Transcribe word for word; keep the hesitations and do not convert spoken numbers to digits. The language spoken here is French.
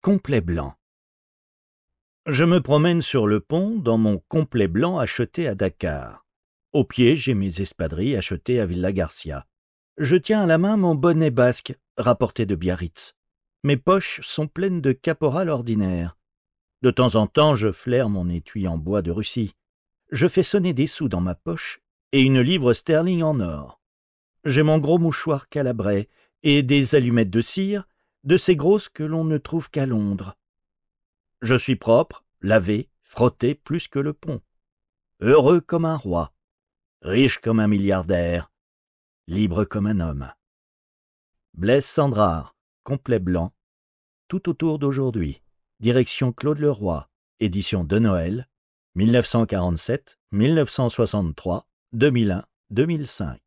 Complet blanc. Je me promène sur le pont dans mon complet blanc acheté à Dakar. Au pied, j'ai mes espadrilles achetées à Villagarcia. Je tiens à la main mon bonnet basque, rapporté de Biarritz. Mes poches sont pleines de caporal ordinaire. De temps en temps, je flaire mon étui en bois de Russie. Je fais sonner des sous dans ma poche et une livre sterling en or. J'ai mon gros mouchoir calabrais et des allumettes de cire, de ces grosses que l'on ne trouve qu'à Londres. Je suis propre, lavé, frotté plus que le pont. Heureux comme un roi, riche comme un milliardaire, libre comme un homme. Blaise Sandrard, complet blanc, tout autour d'aujourd'hui. Direction Claude Leroy, édition de Noël, mille neuf cent quarante-sept, mille neuf cent soixante-trois, deux mille un, deux mille cinq.